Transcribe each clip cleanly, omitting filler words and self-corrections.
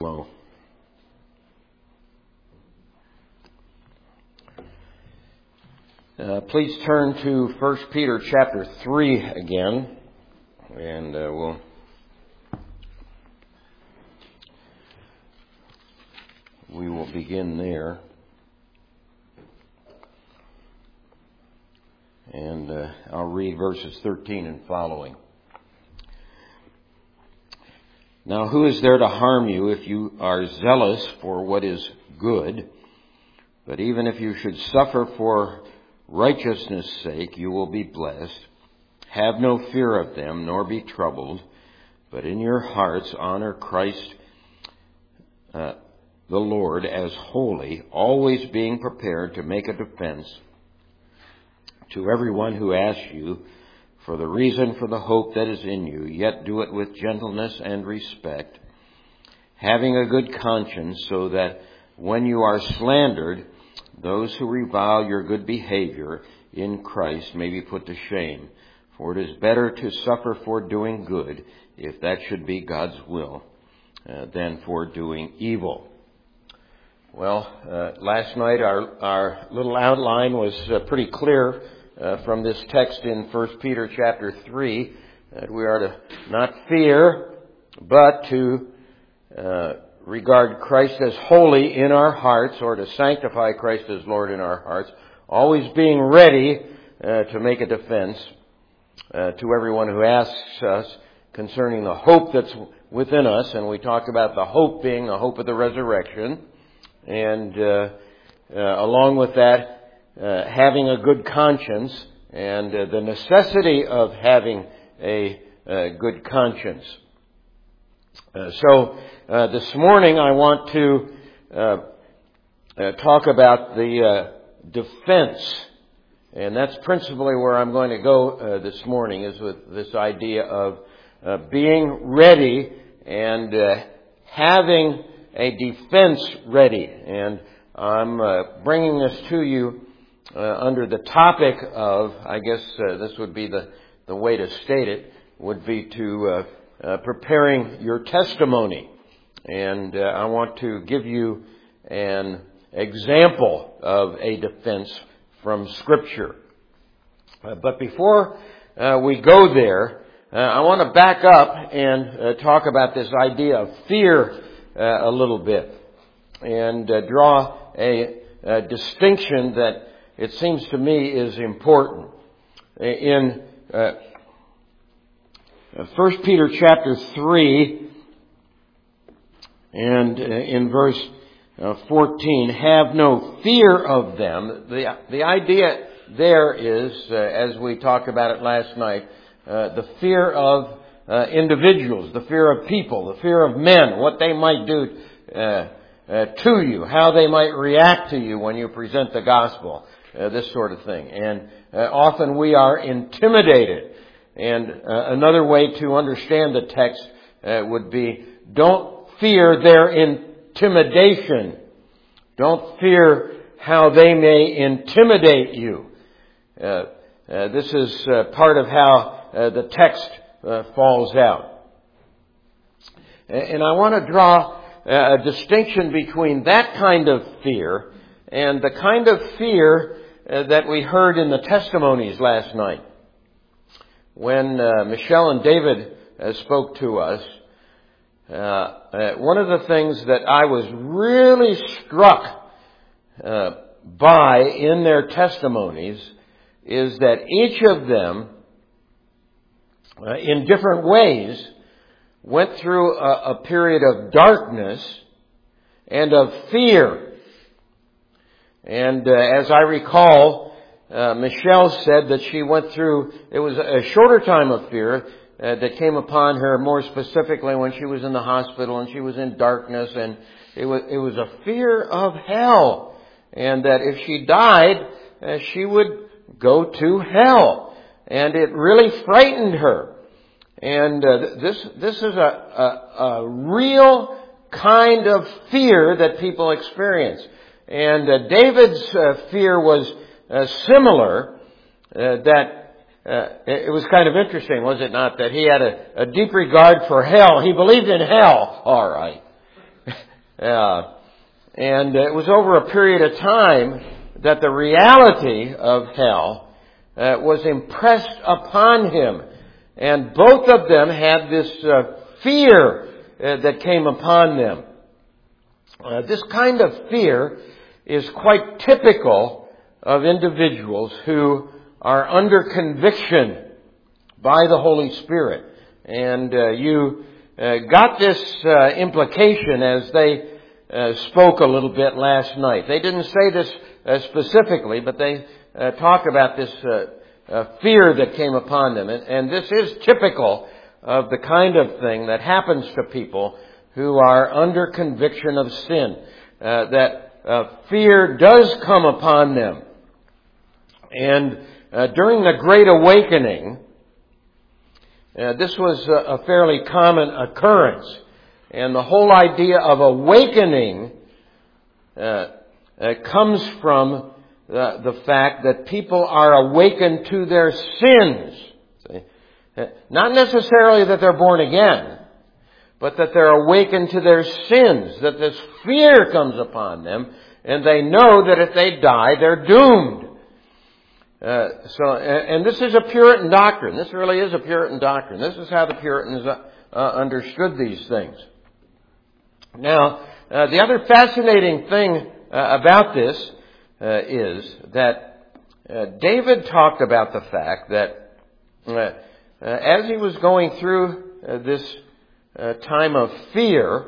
Well, please turn to 1 Peter chapter 3 again, and we will begin there. And I'll read verses 13 and following. Now, who is there to harm you if you are zealous for what is good? But even if you should suffer for righteousness' sake, you will be blessed. Have no fear of them, nor be troubled, but in your hearts honor Christ the Lord as holy, always being prepared to make a defense to everyone who asks you for the reason for the hope that is in you, yet do it with gentleness and respect, having a good conscience, so that when you are slandered, those who revile your good behavior in Christ may be put to shame. For it is better to suffer for doing good, if that should be God's will, than for doing evil. Well, last night our little outline was pretty clear from this text in 1 Peter chapter 3, that we are to not fear, but to regard Christ as holy in our hearts, or to sanctify Christ as Lord in our hearts, always being ready to make a defense to everyone who asks us concerning the hope that's within us. And we talked about the hope being the hope of the resurrection, and along with that, having a good conscience, and the necessity of having a good conscience. So this morning I want to talk about the defense, and that's principally where I'm going to go this morning, is with this idea of being ready and having a defense ready. And I'm bringing this to you under the topic of, I guess this would be the way to state it, would be to preparing your testimony. And I want to give you an example of a defense from Scripture. But before we go there, I want to back up and talk about this idea of fear a little bit, and draw a distinction that it seems to me is important. In 1 Peter chapter 3 and in verse 14, have no fear of them. The idea there is, as we talked about it last night, the fear of individuals, the fear of people, the fear of men, what they might do to you, how they might react to you when you present the gospel, this sort of thing. And often we are intimidated. And another way to understand the text would be, don't fear their intimidation. Don't fear how they may intimidate you. This is part of how the text falls out. And I want to draw a distinction between that kind of fear and the kind of fear that we heard in the testimonies last night. When Michelle and David spoke to us, one of the things that I was really struck by in their testimonies is that each of them, in different ways, went through a period of darkness and of fear. And as I recall, Michelle said that she went through, it was a shorter time of fear that came upon her, more specifically when she was in the hospital and she was in darkness, and it was a fear of hell, and that if she died, she would go to hell, and it really frightened her. And this is a real kind of fear that people experience. And David's fear was similar. It was kind of interesting, was it not, that he had a deep regard for hell. He believed in hell, all right. And it was over a period of time that the reality of hell was impressed upon him. And both of them had this fear that came upon them. This kind of fear is quite typical of individuals who are under conviction by the Holy Spirit. And you got this implication as they spoke a little bit last night. They didn't say this specifically, but they talk about this fear that came upon them. And this is typical of the kind of thing that happens to people who are under conviction of sin. That fear does come upon them. And during the Great Awakening, this was a fairly common occurrence. And the whole idea of awakening comes from the fact that people are awakened to their sins. Not necessarily that they're born again, but that they're awakened to their sins, that this fear comes upon them, and they know that if they die, they're doomed. And this is a Puritan doctrine. This really is a Puritan doctrine. This is how the Puritans understood these things. Now, the other fascinating thing about this is that David talked about the fact that as he was going through this time of fear,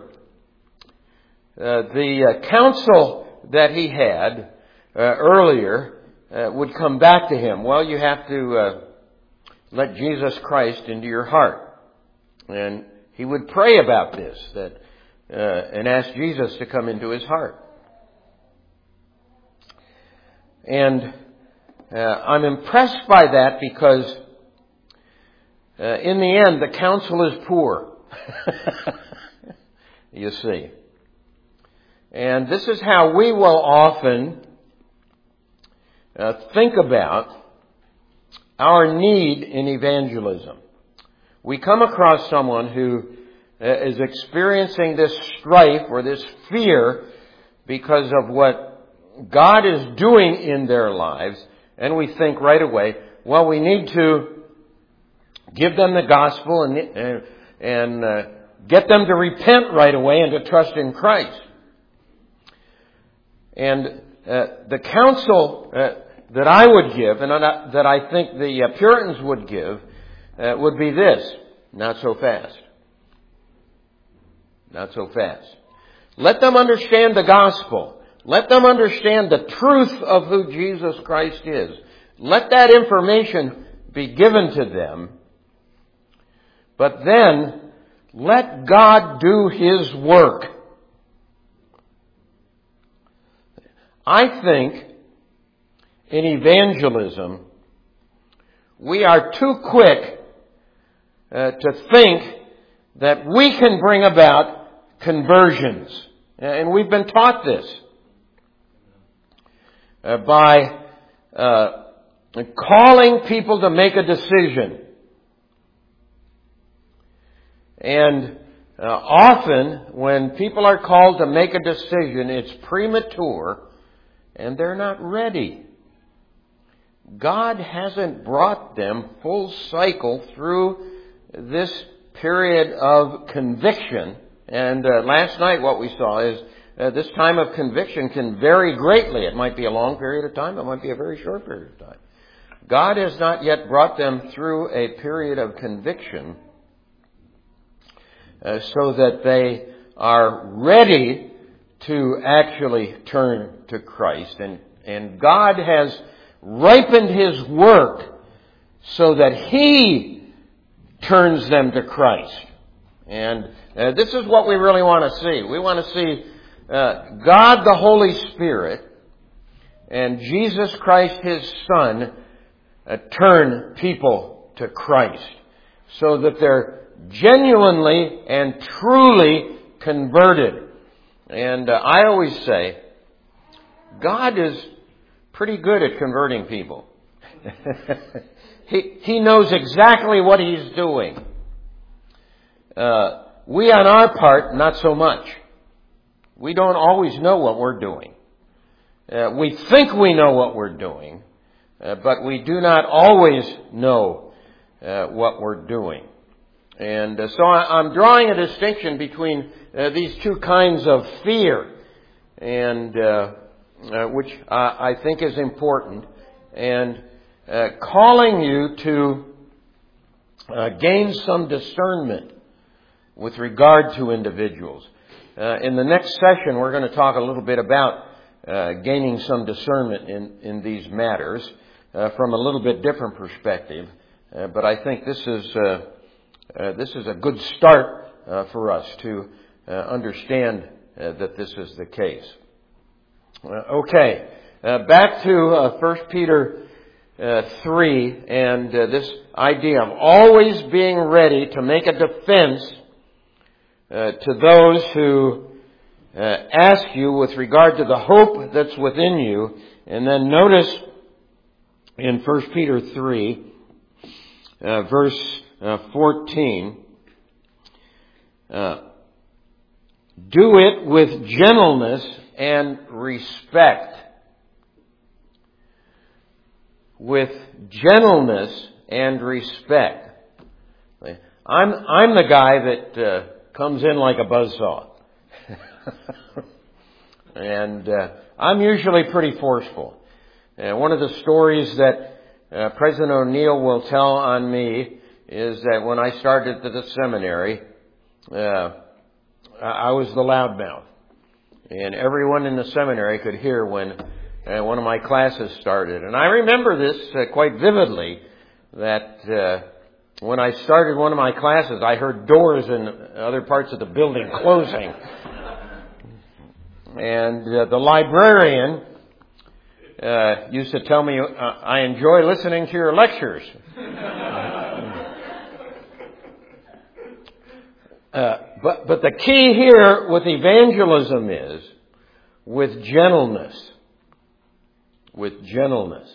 the counsel that he had earlier would come back to him. Well, you have to let Jesus Christ into your heart. And he would pray about this and ask Jesus to come into his heart. And I'm impressed by that because in the end, the counsel is poor. You see. And this is how we will often think about our need in evangelism. We come across someone who is experiencing this strife or this fear because of what God is doing in their lives, and we think right away, well, we need to give them the gospel and get them to repent right away and to trust in Christ. And the counsel that I would give, and that I think the Puritans would give, would be this: not so fast. Not so fast. Let them understand the gospel. Let them understand the truth of who Jesus Christ is. Let that information be given to them. But then, let God do His work. I think in evangelism, we are too quick to think that we can bring about conversions. And we've been taught this by calling people to make a decision. And often, when people are called to make a decision, it's premature and they're not ready. God hasn't brought them full cycle through this period of conviction. And last night what we saw is this time of conviction can vary greatly. It might be a long period of time. It might be a very short period of time. God has not yet brought them through a period of conviction so that they are ready to actually turn to Christ. And God has ripened His work so that He turns them to Christ. And this is what we really want to see. We want to see God the Holy Spirit and Jesus Christ His Son turn people to Christ so that they're genuinely and truly converted. And I always say, God is pretty good at converting people. He knows exactly what He's doing. We on our part, not so much. We don't always know what we're doing. We think we know what we're doing, but we do not always know what we're doing. And so I'm drawing a distinction between these two kinds of fear, and which I think is important, and calling you to gain some discernment with regard to individuals. In the next session, we're going to talk a little bit about gaining some discernment in these matters from a little bit different perspective. But I think this is a good start for us to understand that this is the case. Okay, back to 1 Peter 3 and this idea of always being ready to make a defense to those who ask you with regard to the hope that's within you. And then notice in 1 Peter 3, verse 14, do it with gentleness and respect. With gentleness and respect. I'm the guy that comes in like a buzzsaw. And I'm usually pretty forceful. One of the stories that President O'Neill will tell on me is that when I started at the seminary, I was the loudmouth. And everyone in the seminary could hear when one of my classes started. And I remember this quite vividly, that when I started one of my classes, I heard doors in other parts of the building closing. And the librarian used to tell me, I enjoy listening to your lectures. But the key here with evangelism is with gentleness. With gentleness.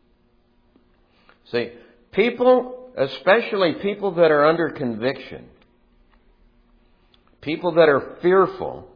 See, people, especially people that are under conviction, people that are fearful,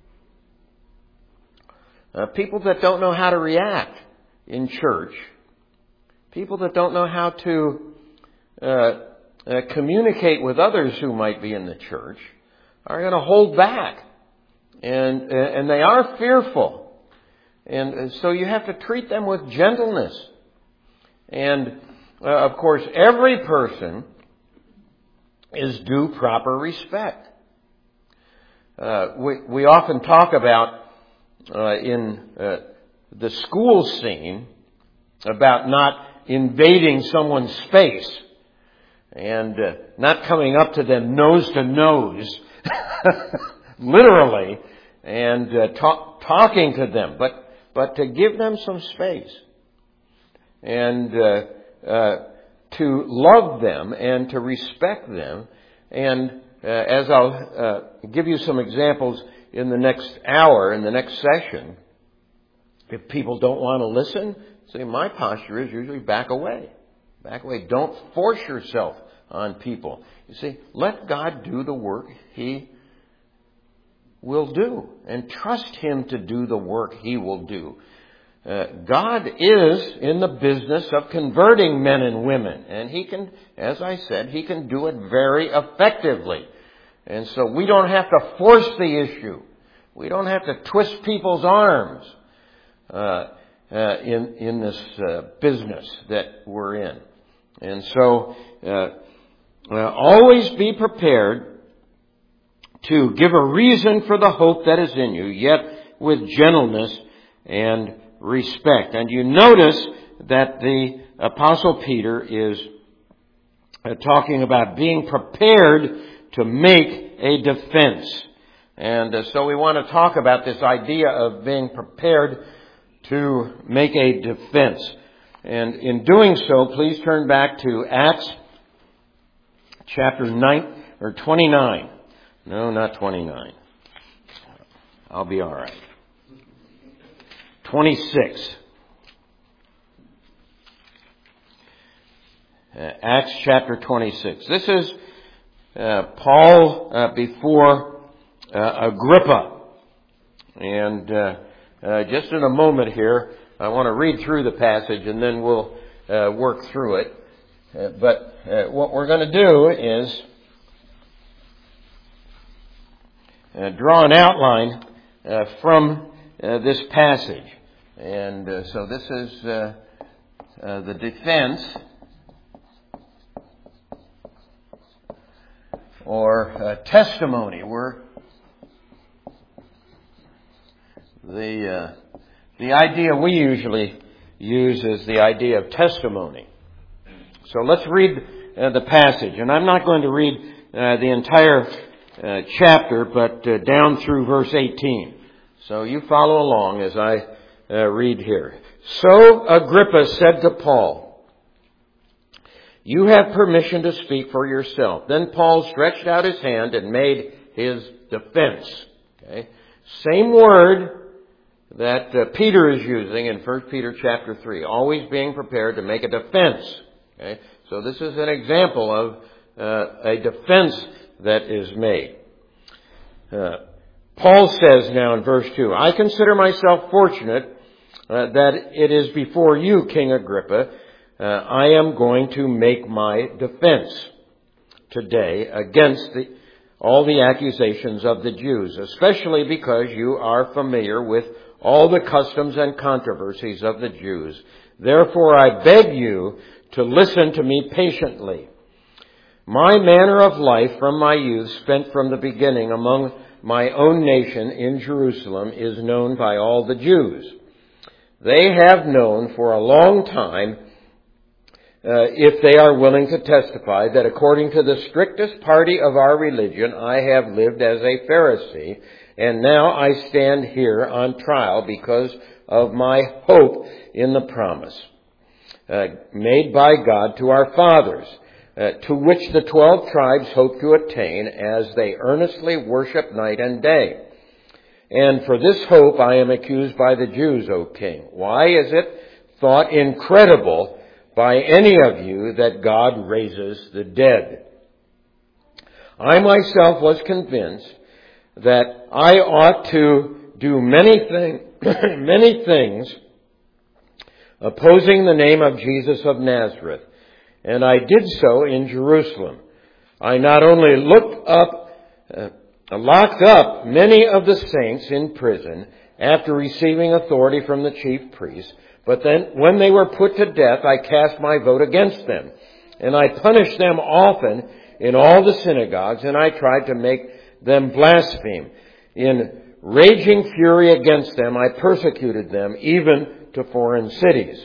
people that don't know how to react in church, people that don't know how to communicate with others who might be in the church, are going to hold back. And they are fearful. And so you have to treat them with gentleness. And, of course, every person is due proper respect. We often talk about in the school scene about not invading someone's space and not coming up to them nose to nose, literally, and talking to them, but to give them some space and to love them and to respect them. And as I'll give you some examples in the next hour, in the next session, if people don't want to listen, see, my posture is usually back away. Back away. Don't force yourself on people. You see, let God do the work He will do, and trust Him to do the work He will do. God is in the business of converting men and women, and He can, as I said, He can do it very effectively. And so we don't have to force the issue. We don't have to twist people's arms in this business that we're in. And so always be prepared to give a reason for the hope that is in you, yet with gentleness and respect. And you notice that the Apostle Peter is talking about being prepared to make a defense. And so we want to talk about this idea of being prepared to make a defense. And in doing so, please turn back to Acts chapter 29. No, not 29. I'll be all right. 26. Acts chapter 26. This is Paul before Agrippa. And just in a moment here, I want to read through the passage and then we'll work through it. But what we're going to do is draw an outline from this passage. And so this is the defense or testimony. The idea we usually use is the idea of testimony. So let's read the passage. And I'm not going to read the entire chapter, but down through verse 18. So you follow along as I read here. So Agrippa said to Paul, "You have permission to speak for yourself." Then Paul stretched out his hand and made his defense. Okay? Same word that Peter is using in 1 Peter chapter 3. Always being prepared to make a defense. Okay? So this is an example of a defense that is made. Paul says now in verse 2, "I consider myself fortunate that it is before you, King Agrippa, I am going to make my defense today against all the accusations of the Jews, especially because you are familiar with all the customs and controversies of the Jews. Therefore I beg you to listen to me patiently. My manner of life from my youth, spent from the beginning among my own nation in Jerusalem, is known by all the Jews. They have known for a long time, if they are willing to testify, that according to the strictest party of our religion, I have lived as a Pharisee, and now I stand here on trial because of my hope in the promise made by God to our fathers, to which the 12 tribes hope to attain as they earnestly worship night and day. And for this hope I am accused by the Jews, O king. Why is it thought incredible by any of you that God raises the dead? I myself was convinced that I ought to do many things opposing the name of Jesus of Nazareth. And I did so in Jerusalem. I not only locked up many of the saints in prison after receiving authority from the chief priests, but then when they were put to death, I cast my vote against them. And I punished them often in all the synagogues, and I tried to make them blaspheme. In raging fury against them, I persecuted them even to foreign cities.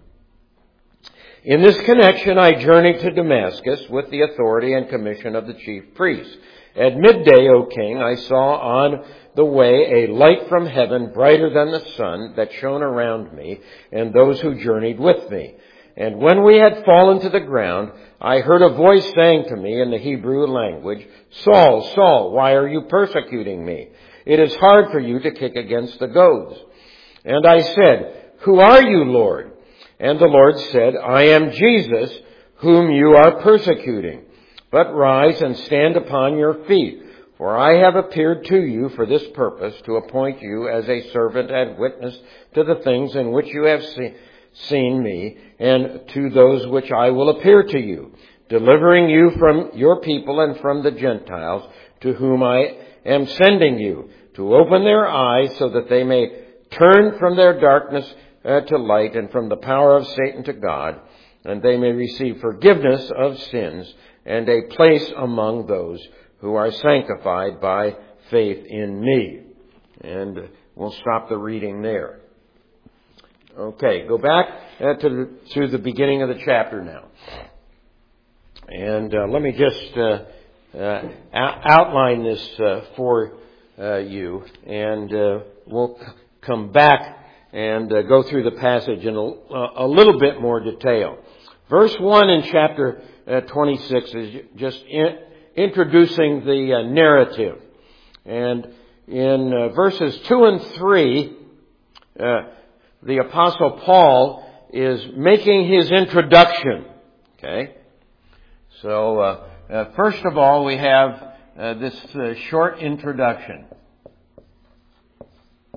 In this connection, I journeyed to Damascus with the authority and commission of the chief priests. At midday, O king, I saw on the way a light from heaven brighter than the sun that shone around me and those who journeyed with me. And when we had fallen to the ground, I heard a voice saying to me in the Hebrew language, "Saul, Saul, why are you persecuting me? It is hard for you to kick against the goads." And I said, "Who are you, Lord?" And the Lord said, "I am Jesus, whom you are persecuting. But rise and stand upon your feet, for I have appeared to you for this purpose, to appoint you as a servant and witness to the things in which you have seen me, and to those which I will appear to you, delivering you from your people and from the Gentiles, to whom I am sending you, to open their eyes so that they may turn from their darkness to light, and from the power of Satan to God, and they may receive forgiveness of sins and a place among those who are sanctified by faith in me." And we'll stop the reading there. Okay, go back to the beginning of the chapter now. And let me just outline this for you, and we'll come back and go through the passage in a little bit more detail. Verse 1 in chapter 26 is just introducing the narrative. And in verses 2 and 3, the Apostle Paul is making his introduction. Okay? So, first of all, we have this short introduction.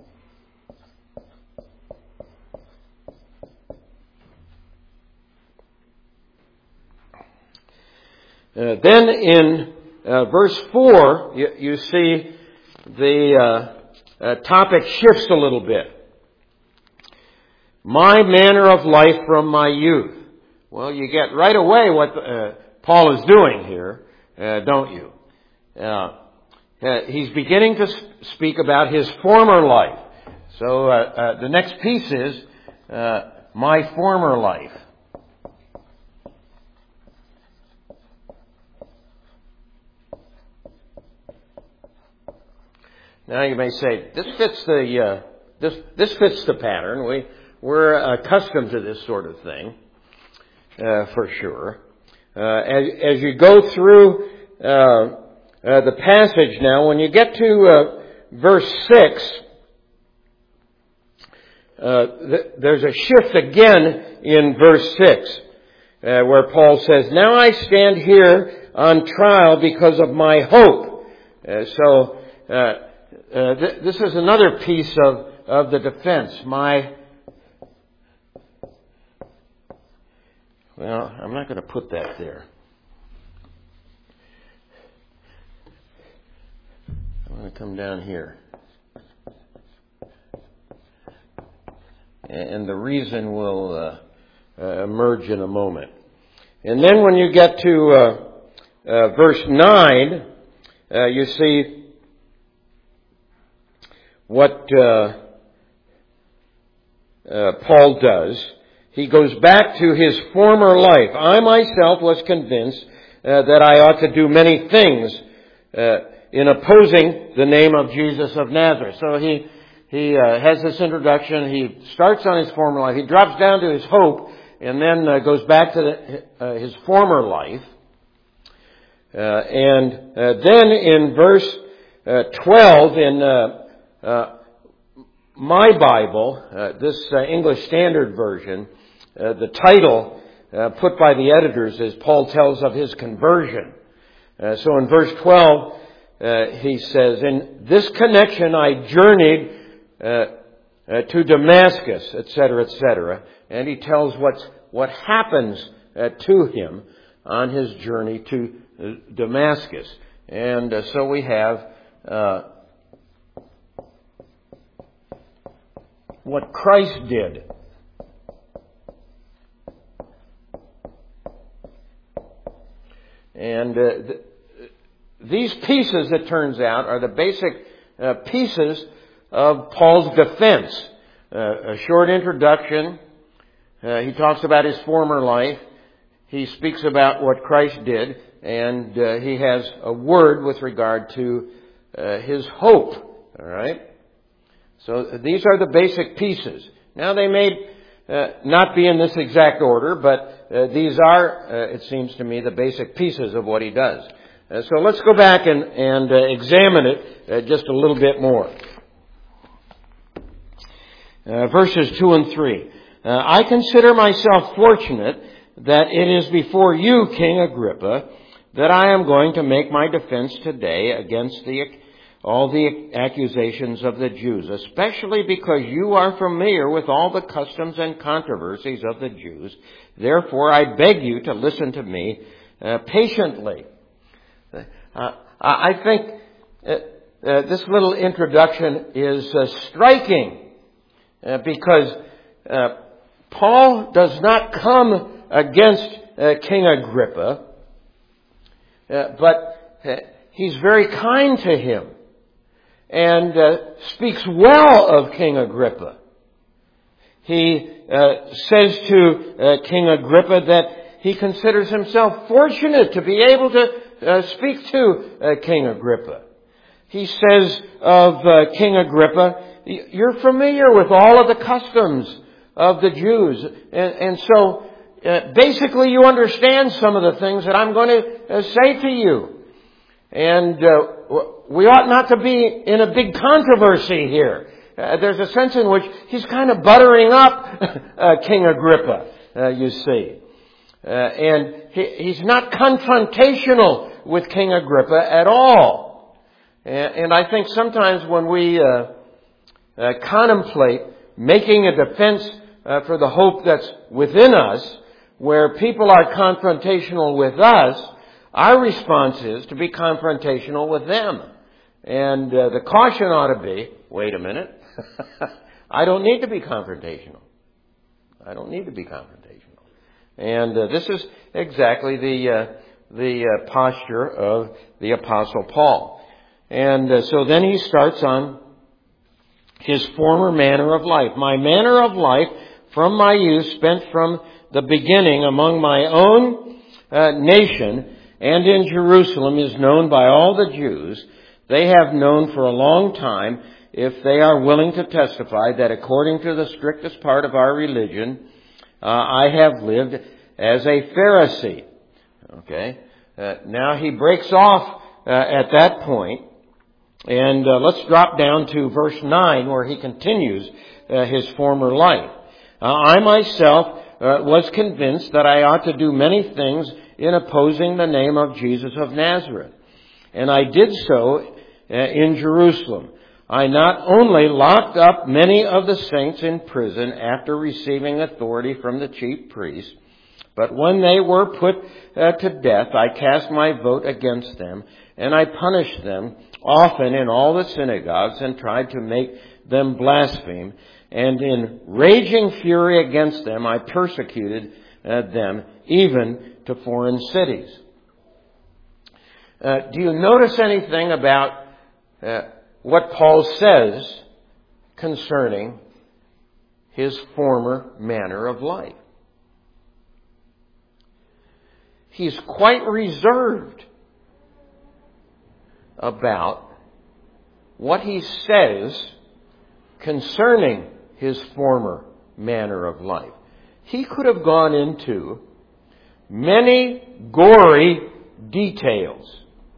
Then in verse 4, you see the topic shifts a little bit. My manner of life from my youth. Well, you get right away what Paul is doing here, don't you? He's beginning to speak about his former life. So the next piece is my former life. Now you may say, this fits the pattern. We're accustomed to this sort of thing, for sure. As you go through the passage now, when you get to verse 6, there's a shift again in verse 6, where Paul says, now I stand here on trial because of my hope. This is another piece of the defense. Well, I'm not going to put that there. I'm going to come down here. And the reason will emerge in a moment. And then when you get to verse 9, you see what Paul does. He goes back to his former life. I myself was convinced that I ought to do many things in opposing the name of Jesus of Nazareth. So he has this introduction. He starts on his former life. He drops down to his hope and then goes back to his former life. And then in verse 12 in my Bible, this English Standard Version, the title put by the editors is Paul tells of his conversion. So in verse 12, he says, in this connection I journeyed to Damascus, etc., etc. And he tells what happens to him on his journey to Damascus. And so we have what Christ did. And these pieces, it turns out, are the basic pieces of Paul's defense. A short introduction. He talks about his former life. He speaks about what Christ did. And he has a word with regard to his hope. All right? So these are the basic pieces. Now they may not be in this exact order, but these are, it seems to me, the basic pieces of what he does. So let's go back and examine it just a little bit more. Verses 2 and 3. I consider myself fortunate that it is before you, King Agrippa, that I am going to make my defense today against all the accusations of the Jews, especially because you are familiar with all the customs and controversies of the Jews. Therefore, I beg you to listen to me patiently. I think this little introduction is striking because Paul does not come against King Agrippa, but he's very kind to him and speaks well of King Agrippa. He says to King Agrippa that he considers himself fortunate to be able to speak to King Agrippa. He says of King Agrippa, you're familiar with all of the customs of the Jews. And so basically you understand some of the things that I'm going to say to you. And we ought not to be in a big controversy here. There's a sense in which he's kind of buttering up King Agrippa, you see. And he's not confrontational with King Agrippa at all. And I think sometimes when we contemplate making a defense for the hope that's within us, where people are confrontational with us, our response is to be confrontational with them. And the caution ought to be, wait a minute, I don't need to be confrontational. I don't need to be confrontational. And this is exactly the posture of the Apostle Paul. And so then he starts on his former manner of life. My manner of life from my youth, spent from the beginning among my own nation and in Jerusalem, is known by all the Jews. They have known for a long time, if they are willing to testify, that according to the strictest part of our religion, I have lived as a Pharisee. Okay. Now he breaks off at that point. And let's drop down to verse 9 where he continues his former life. I myself was convinced that I ought to do many things in opposing the name of Jesus of Nazareth. And I did so in Jerusalem. I not only locked up many of the saints in prison after receiving authority from the chief priests, but when they were put to death, I cast my vote against them, and I punished them often in all the synagogues and tried to make them blaspheme. And in raging fury against them, I persecuted them even to foreign cities. Do you notice anything about what Paul says concerning his former manner of life? He's quite reserved about what he says concerning his former manner of life. He could have gone into many gory details.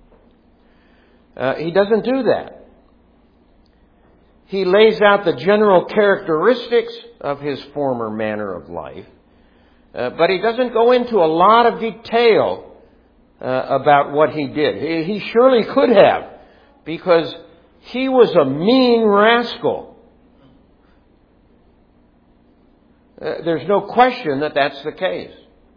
He doesn't do that. He lays out the general characteristics of his former manner of life, but he doesn't go into a lot of detail about what he did. He surely could have, because he was a mean rascal. There's no question that that's the case.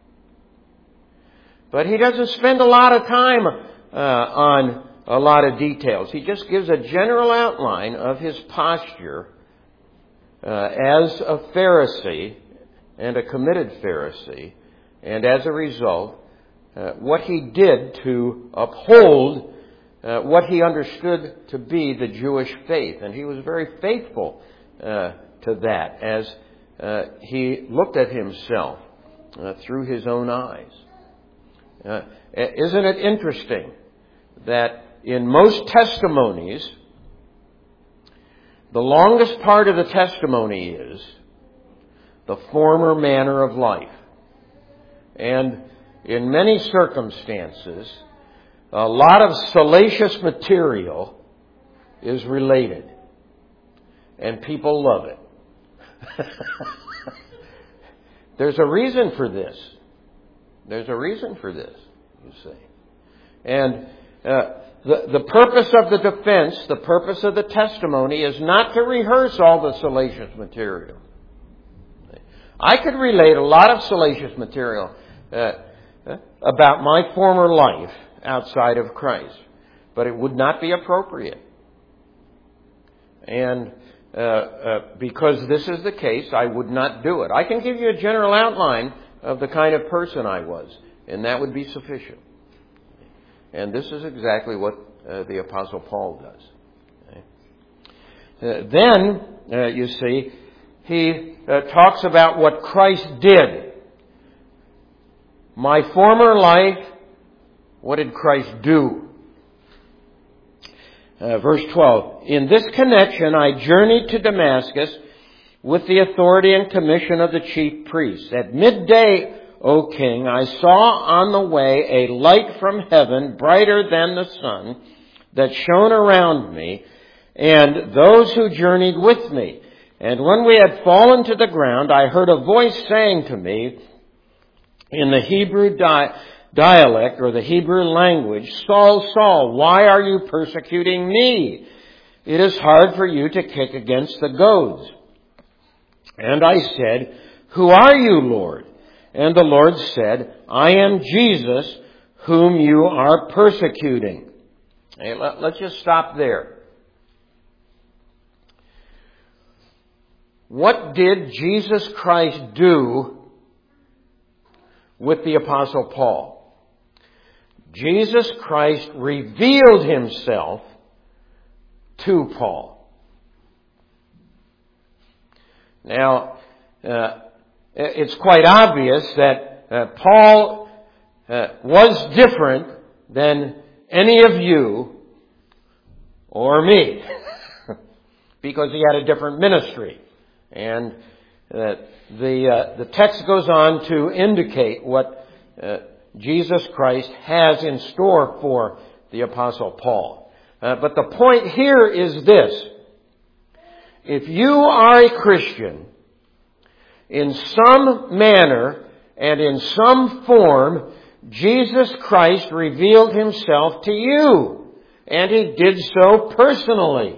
But he doesn't spend a lot of time on a lot of details. He just gives a general outline of his posture as a Pharisee and a committed Pharisee, and as a result, what he did to uphold what he understood to be the Jewish faith. And he was very faithful to that as he looked at himself through his own eyes. Isn't it interesting that in most testimonies, the longest part of the testimony is the former manner of life. And in many circumstances, a lot of salacious material is related. And people love it. There's a reason for this. There's a reason for this, you see. And the purpose of the defense, the purpose of the testimony is not to rehearse all the salacious material. I could relate a lot of salacious material about my former life outside of Christ, but it would not be appropriate. And because this is the case, I would not do it. I can give you a general outline of the kind of person I was, and that would be sufficient. And this is exactly what the Apostle Paul does. Okay? Then, you see, he talks about what Christ did. My former life, what did Christ do? Verse 12. In this connection, I journeyed to Damascus with the authority and commission of the chief priests. At midday, O king, I saw on the way a light from heaven, brighter than the sun, that shone around me and those who journeyed with me. And when we had fallen to the ground, I heard a voice saying to me in the Hebrew dialect, or the Hebrew language, Saul, Saul, why are you persecuting me? It is hard for you to kick against the goads. And I said, who are you, Lord? And the Lord said, I am Jesus, whom you are persecuting. Hey, let's just stop there. What did Jesus Christ do with the Apostle Paul? Jesus Christ revealed himself to Paul. Now, it's quite obvious that Paul was different than any of you or me because he had a different ministry. And the text goes on to indicate what Jesus Christ has in store for the Apostle Paul. But the point here is this. If you are a Christian, in some manner and in some form, Jesus Christ revealed himself to you. And he did so personally.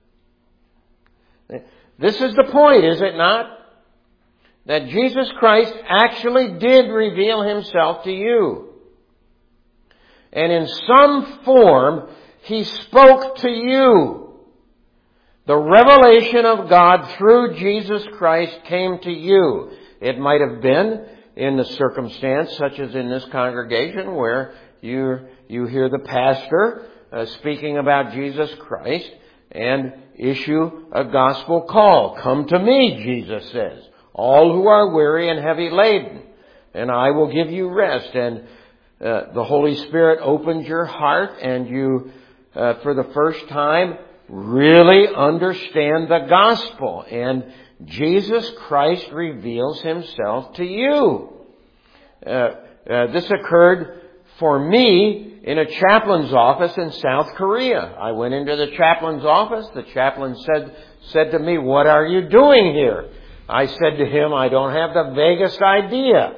This is the point, is it not? That Jesus Christ actually did reveal himself to you. And in some form, he spoke to you. The revelation of God through Jesus Christ came to you. It might have been in the circumstance, such as in this congregation, where you hear the pastor speaking about Jesus Christ and issue a gospel call. Come to me, Jesus says, all who are weary and heavy laden, and I will give you rest. And the Holy Spirit opens your heart, and you, for the first time, really understand the gospel. And Jesus Christ reveals himself to you. This occurred for me in a chaplain's office in South Korea. I went into the chaplain's office. The chaplain said to me, "What are you doing here?" I said to him, "I don't have the vaguest idea."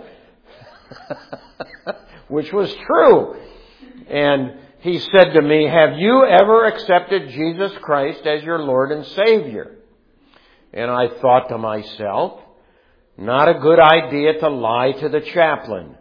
Which was true. And he said to me, "Have you ever accepted Jesus Christ as your Lord and Savior?" And I thought to myself, not a good idea to lie to the chaplain.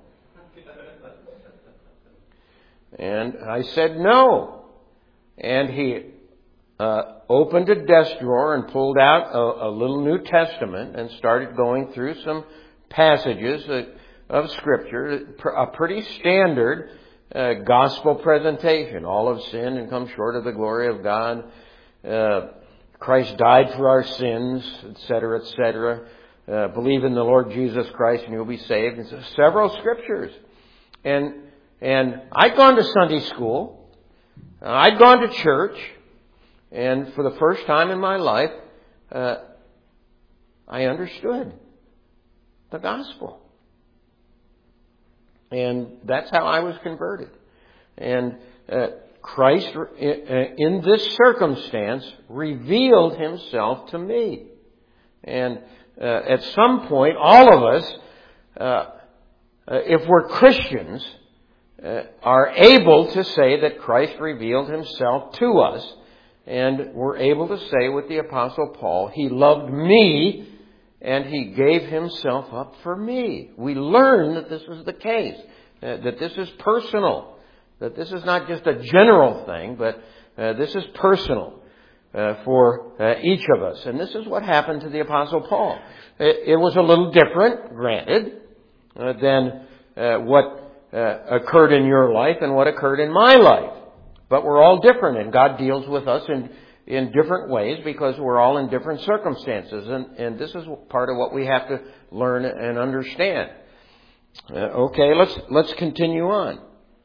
And I said no. And he opened a desk drawer and pulled out a little New Testament and started going through some passages of Scripture, a pretty standard gospel presentation. All have sinned and come short of the glory of God. Christ died for our sins, etc., etc. Believe in the Lord Jesus Christ and you'll be saved. And so several scriptures. And I'd gone to Sunday school. I'd gone to church. And for the first time in my life, I understood the gospel. And that's how I was converted. And Christ, in this circumstance, revealed himself to me. And at some point, all of us, if we're Christians, are able to say that Christ revealed himself to us. And we're able to say with the Apostle Paul, he loved me and he gave himself up for me. We learn that this is the case, that this is personal, that this is not just a general thing, but this is personal for each of us. And this is what happened to the Apostle Paul. It was a little different, granted, than what occurred in your life and what occurred in my life. But we're all different, and God deals with us in different ways because we're all in different circumstances. And this is part of what we have to learn and understand. Okay, let's continue on.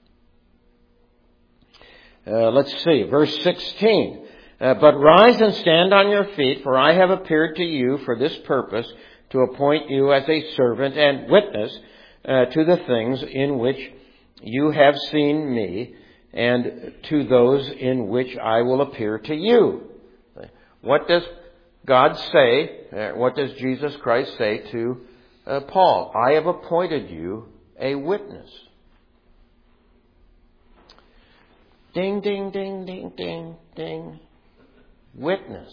Let's see, verse 16. But rise and stand on your feet, for I have appeared to you for this purpose, to appoint you as a servant and witness to the things in which you have seen me, and to those in which I will appear to you. What does God say? What does Jesus Christ say to Paul? I have appointed you a witness. Ding, ding, ding, ding, ding, ding. Witness.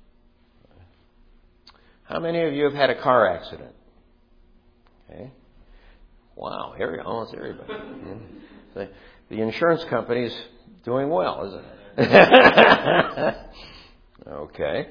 How many of you have had a car accident? Okay. Wow, almost everybody. The insurance company's doing well, isn't it? Okay.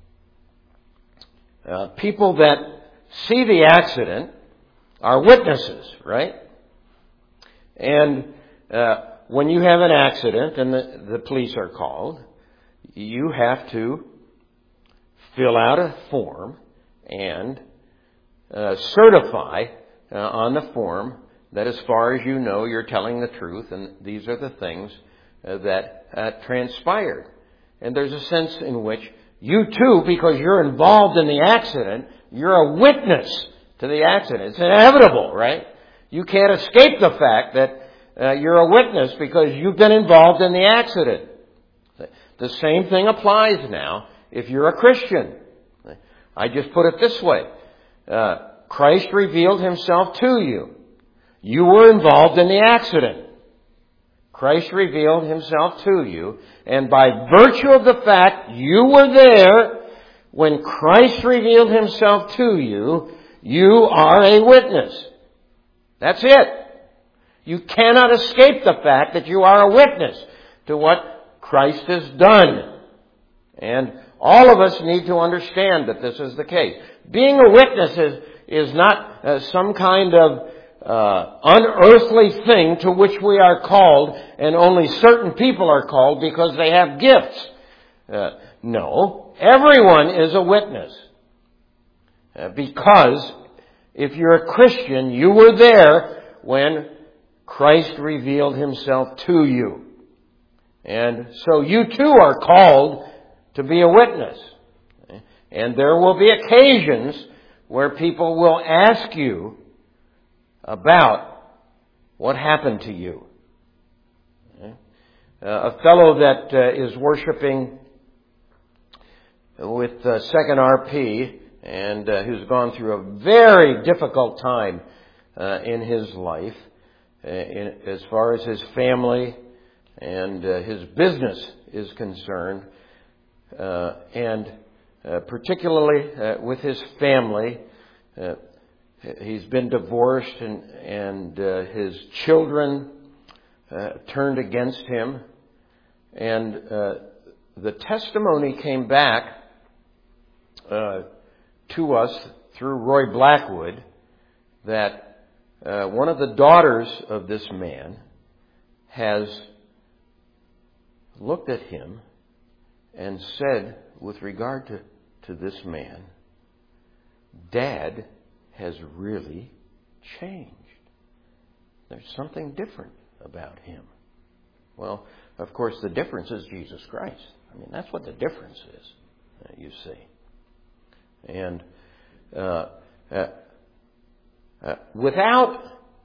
People that see the accident are witnesses, right? And when you have an accident and the police are called, you have to fill out a form and certify on the form that as far as you know, you're telling the truth, and these are the things that transpired. And there's a sense in which you too, because you're involved in the accident, you're a witness to the accident. It's inevitable, right? You can't escape the fact that you're a witness because you've been involved in the accident. The same thing applies now if you're a Christian. I just put it this way. Christ revealed himself to you. You were involved in the accident. Christ revealed himself to you. And by virtue of the fact you were there when Christ revealed himself to you, you are a witness. That's it. You cannot escape the fact that you are a witness to what Christ has done. And all of us need to understand that this is the case. Being a witness is not some kind of unearthly thing to which we are called, and only certain people are called because they have gifts. No, everyone is a witness. Because if you're a Christian, you were there when Christ revealed himself to you. And so you too are called to be a witness. And there will be occasions where people will ask you about what happened to you. A fellow that is worshiping with Second RP and who's gone through a very difficult time in his life as far as his family and his business is concerned, and particularly with his family. He's been divorced and his children turned against him. And the testimony came back to us through Roy Blackwood that one of the daughters of this man has looked at him and said, with regard to this man, Dad has really changed. There's something different about him. Well, of course, the difference is Jesus Christ. I mean, that's what the difference is, you see. And without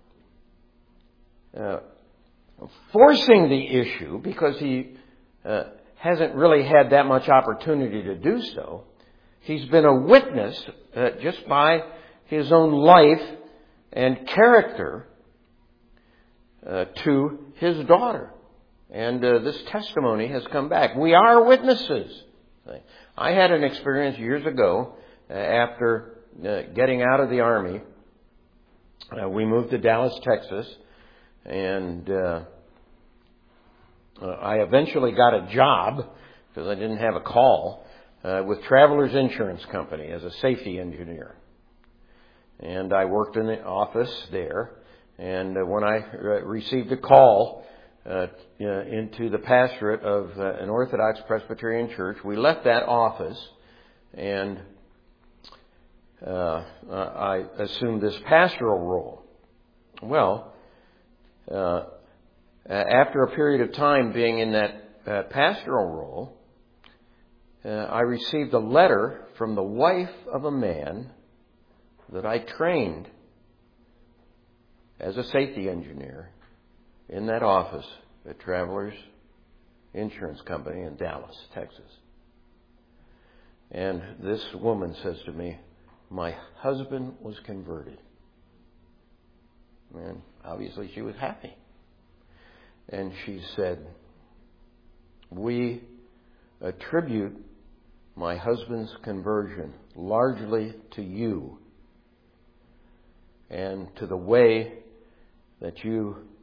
forcing the issue, because he hasn't really had that much opportunity to do so, he's been a witness just by his own life and character to his daughter. And this testimony has come back. We are witnesses. I had an experience years ago after getting out of the Army. We moved to Dallas, Texas, and I eventually got a job, because I didn't have a call, with Travelers Insurance Company as a safety engineer. And I worked in the office there. And when I received a call into the pastorate of an Orthodox Presbyterian church, we left that office and I assumed this pastoral role. Well, after a period of time being in that pastoral role, I received a letter from the wife of a man that I trained as a safety engineer in that office at Travelers Insurance Company in Dallas, Texas. And this woman says to me, my husband was converted. And obviously she was happy. And she said, we attribute my husband's conversion largely to you and to the way that you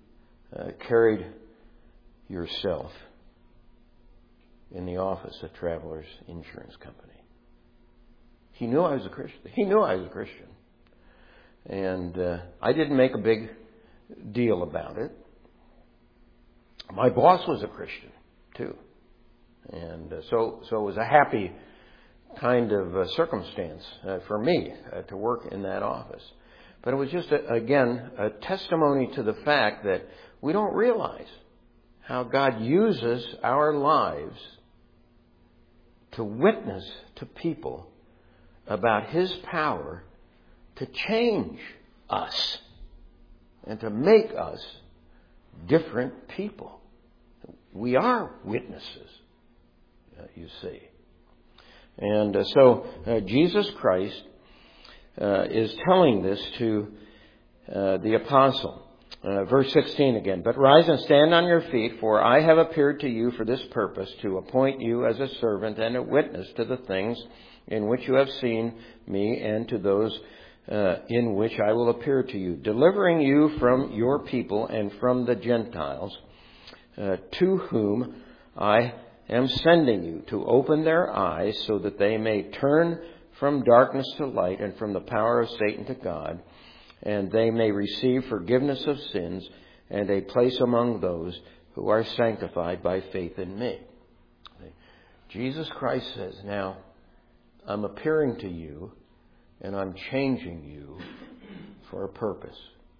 carried yourself in the office of Travelers Insurance Company. He knew I was a Christian. And I didn't make a big deal about it. My boss was a Christian, too. And so it was a happy kind of circumstance for me to work in that office. But it was just, again, a testimony to the fact that we don't realize how God uses our lives to witness to people about His power to change us and to make us different people. We are witnesses, you see. And so Jesus Christ is telling this to the apostle. Verse 16 again. But rise and stand on your feet, for I have appeared to you for this purpose, to appoint you as a servant and a witness to the things in which you have seen me, and to those in which I will appear to you, delivering you from your people and from the Gentiles, to whom I am sending you, to open their eyes so that they may turn from darkness to light and from the power of Satan to God, and they may receive forgiveness of sins and a place among those who are sanctified by faith in me. Jesus Christ says, now, I'm appearing to you and I'm changing you for a purpose.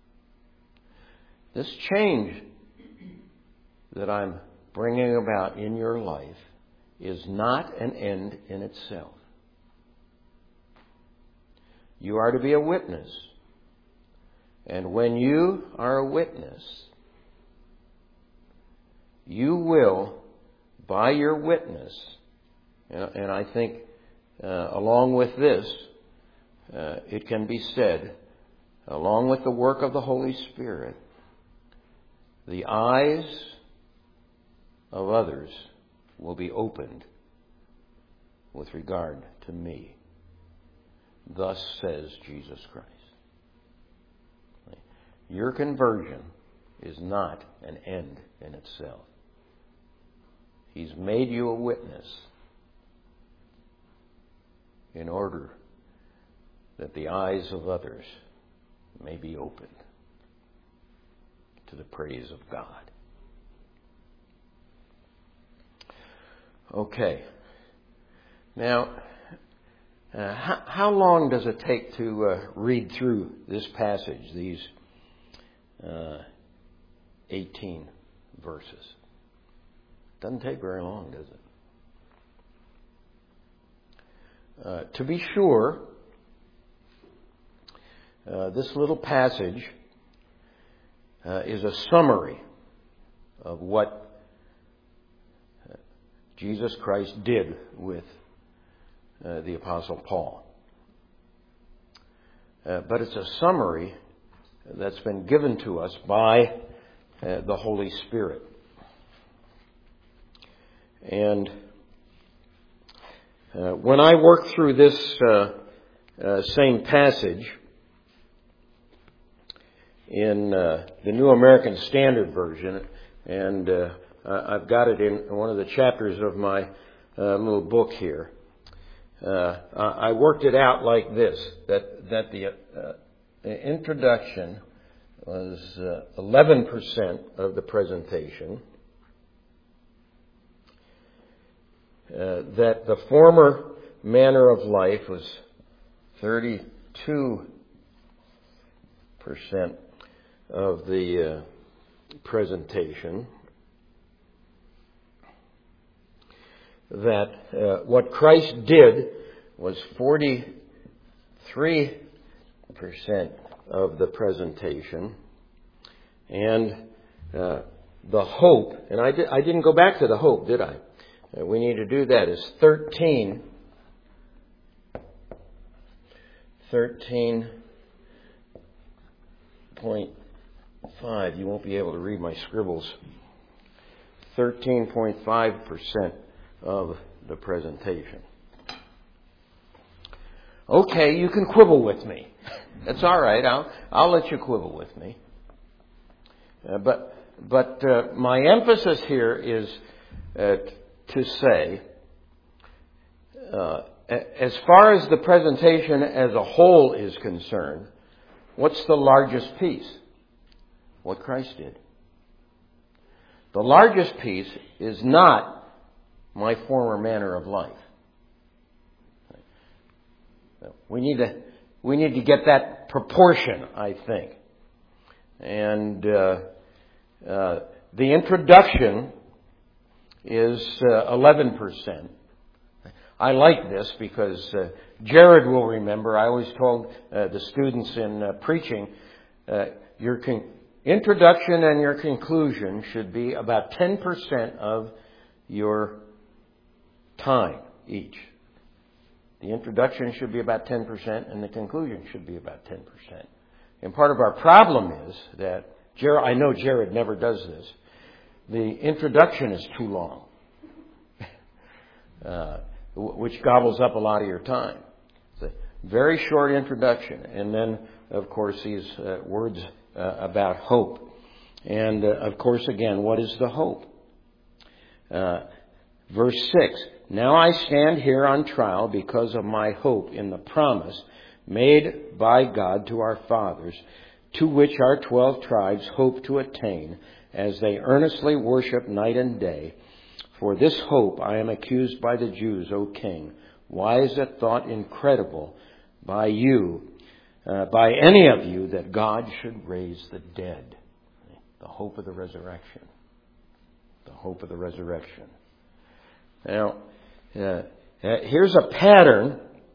This change that I'm bringing about in your life is not an end in itself. You are to be a witness. And when you are a witness, you will, by your witness, and I think along with this, it can be said, along with the work of the Holy Spirit, the eyes of others will be opened with regard to me. Thus says Jesus Christ. Your conversion is not an end in itself. He's made you a witness in order that the eyes of others may be opened to the praise of God. Okay. Now, how long does it take to read through this passage, these 18 verses? Doesn't take very long, does it? To be sure, this little passage is a summary of what Jesus Christ did with the Apostle Paul. But it's a summary that's been given to us by the Holy Spirit. And when I worked through this same passage in the New American Standard Version, and I've got it in one of the chapters of my little book here, I worked it out like this, that the introduction was 11% of the presentation, that the former manner of life was 32% of the presentation, that what Christ did was 43% of the presentation, and the hope, and I didn't go back to the hope, did I? We need to do that, is 13.5. You won't be able to read my scribbles. 13.5% of the presentation. Okay, you can quibble with me. That's all right. I'll let you quibble with me. But But my emphasis here is to say, as far as the presentation as a whole is concerned, what's the largest piece? What Christ did. The largest piece is not my former manner of life. We need to get that proportion, I think. And the introduction is 11%. I like this because Jared will remember. I always told the students in preaching, your introduction and your conclusion should be about 10% of your time each. The introduction should be about 10% and the conclusion should be about 10%. And part of our problem is that, I know Jared never does this, the introduction is too long, which gobbles up a lot of your time. It's a very short introduction. And then, of course, these words about hope. And, of course, again, what is the hope? Verse 6, now I stand here on trial because of my hope in the promise made by God to our fathers, to which our 12 tribes hope to attain as they earnestly worship night and day. For this hope I am accused by the Jews, O king. Why is it thought incredible by you, by any of you, that God should raise the dead? The hope of the resurrection. The hope of the resurrection. Now, here's a pattern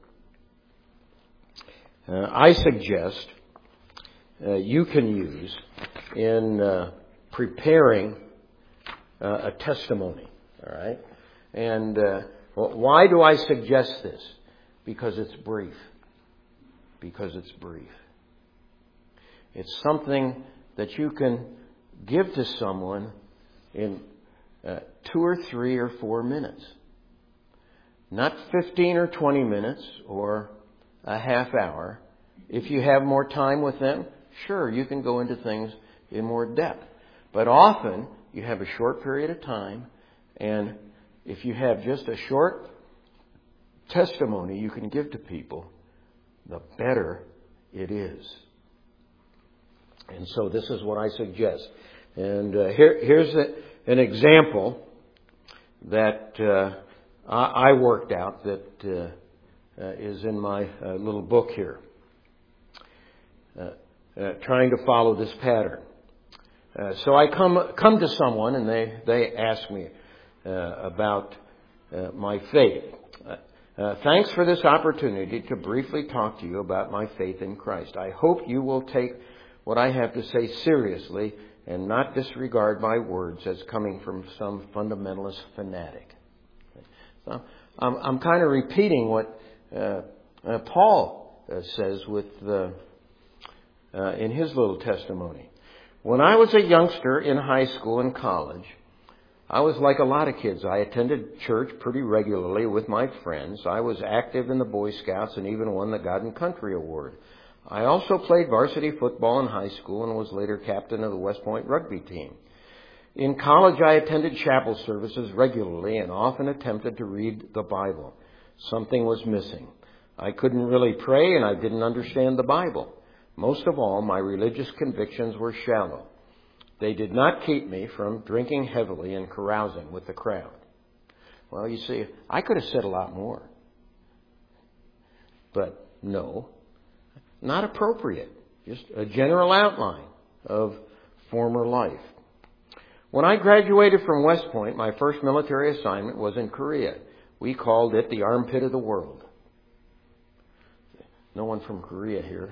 I suggest you can use in preparing a testimony. All right? And why do I suggest this? Because it's brief. Because it's brief. It's something that you can give to someone in 2 or 3 or 4 minutes. Not 15 or 20 minutes or a half hour. If you have more time with them, sure, you can go into things in more depth. But often, you have a short period of time, and if you have just a short testimony you can give to people, the better it is. And so this is what I suggest. And here's an example that I worked out that is in my little book here. Trying to follow this pattern. So I come to someone and they ask me about my faith. Thanks for this opportunity to briefly talk to you about my faith in Christ. I hope you will take what I have to say seriously and not disregard my words as coming from some fundamentalist fanatic. So I'm kind of repeating what Paul says in his little testimony. When I was a youngster in high school and college, I was like a lot of kids. I attended church pretty regularly with my friends. I was active in the Boy Scouts and even won the God and Country Award. I also played varsity football in high school and was later captain of the West Point rugby team. In college, I attended chapel services regularly and often attempted to read the Bible. Something was missing. I couldn't really pray and I didn't understand the Bible. Most of all, my religious convictions were shallow. They did not keep me from drinking heavily and carousing with the crowd. Well, you see, I could have said a lot more. But no, not appropriate. Just a general outline of former life. When I graduated from West Point, my first military assignment was in Korea. We called it the armpit of the world. No one from Korea here.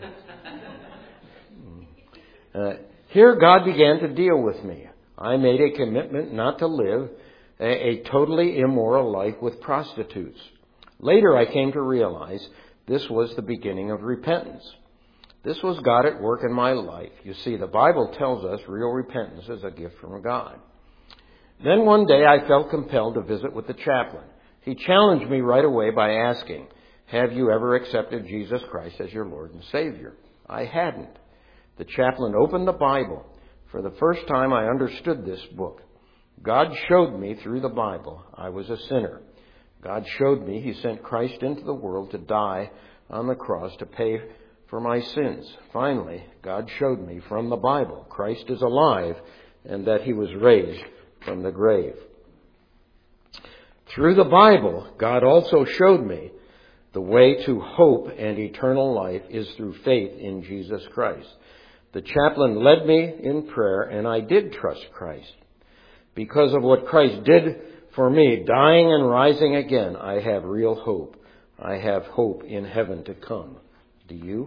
Here God began to deal with me. I made a commitment not to live a totally immoral life with prostitutes. Later I came to realize this was the beginning of repentance. This was God at work in my life. You see, the Bible tells us real repentance is a gift from God. Then one day I felt compelled to visit with the chaplain. He challenged me right away by asking, have you ever accepted Jesus Christ as your Lord and Savior? I hadn't. The chaplain opened the Bible, for the first time I understood this book. God showed me through the Bible I was a sinner. God showed me He sent Christ into the world to die on the cross to pay for my sins. Finally, God showed me from the Bible Christ is alive and that He was raised from the grave. Through the Bible, God also showed me the way to hope and eternal life is through faith in Jesus Christ. The chaplain led me in prayer, and I did trust Christ. Because of what Christ did for me, dying and rising again, I have real hope. I have hope in heaven to come. Do you?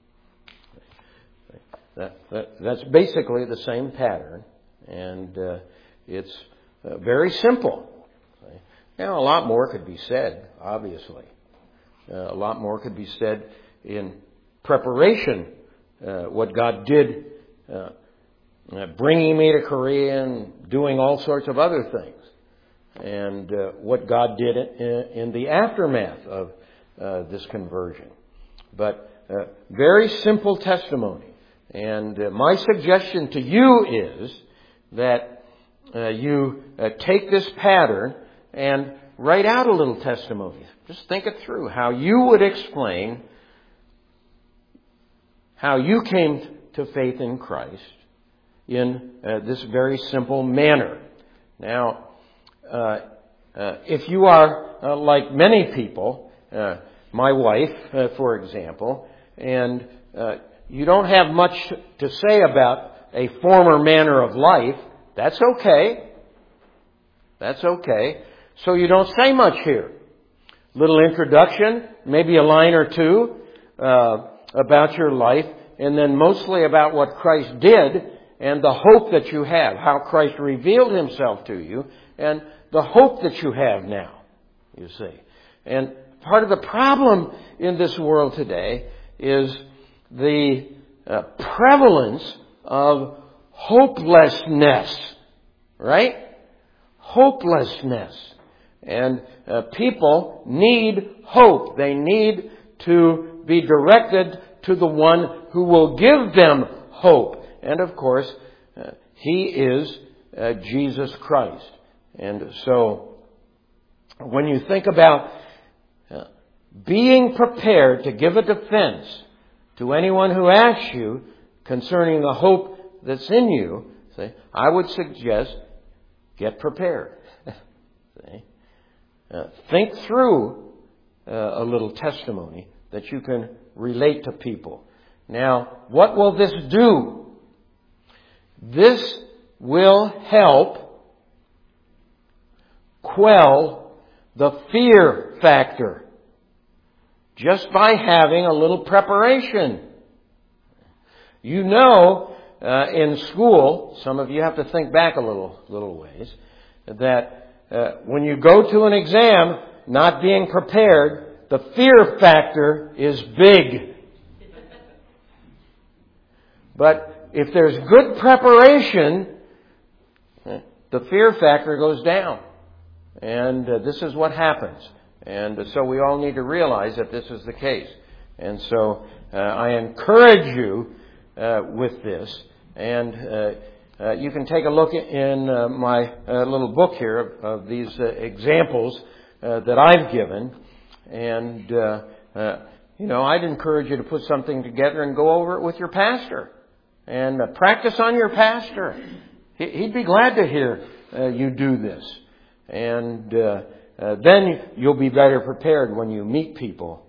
That's basically the same pattern, and it's very simple. Now, a lot more could be said, obviously. A lot more could be said in preparation, what God did, bringing me to Korea and doing all sorts of other things, and what God did in the aftermath of this conversion. But very simple testimony. And my suggestion to you is that you take this pattern and write out a little testimony. Just think it through, how you would explain how you came to faith in Christ in this very simple manner. Now, if you are like many people, my wife, for example, and you don't have much to say about a former manner of life, that's okay. That's okay. So you don't say much here. Little introduction, maybe a line or two about your life, and then mostly about what Christ did and the hope that you have, how Christ revealed Himself to you, and the hope that you have now, you see. And part of the problem in this world today is the prevalence of hopelessness, right? Hopelessness. And people need hope. They need to be directed to the one who will give them hope. And of course, He is Jesus Christ. And so, when you think about being prepared to give a defense to anyone who asks you concerning the hope that's in you, see, I would suggest get prepared. Think through a little testimony that you can relate to people. Now, what will this do? This will help quell the fear factor just by having a little preparation. You know, in school, some of you have to think back a little ways, that when you go to an exam not being prepared, the fear factor is big. But if there's good preparation, the fear factor goes down. And this is what happens. And so we all need to realize that this is the case. And so I encourage you with this. And you can take a look in my little book here of these examples that I've given. And, I'd encourage you to put something together and go over it with your pastor. And practice on your pastor. He'd be glad to hear you do this. And then you'll be better prepared when you meet people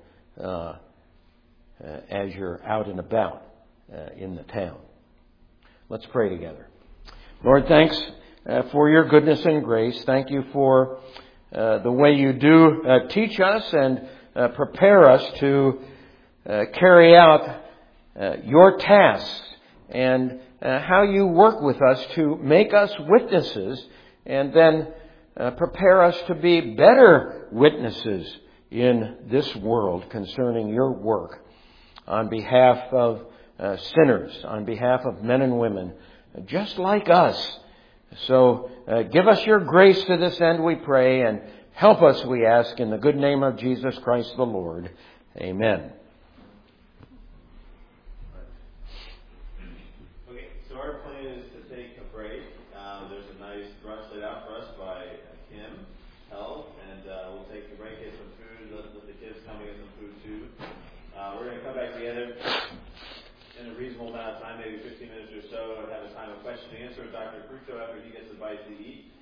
as you're out and about in the town. Let's pray together. Lord, thanks for your goodness and grace. Thank you for the way you do teach us and prepare us to carry out your tasks, and how you work with us to make us witnesses and then prepare us to be better witnesses in this world concerning your work on behalf of sinners, on behalf of men and women just like us. So give us your grace to this end, we pray, and help us, we ask, in the good name of Jesus Christ the Lord. Amen. Okay, so our plan plan is to take a break. There's a nice brunch laid out for us by Kim Held, and we'll take a break, get some food, let the kids come and get some food too. We're going to come back together in a reasonable amount of time, maybe 15 minutes or so, and have a time of question and answer with Dr. Crusoe after he gets a bite to eat.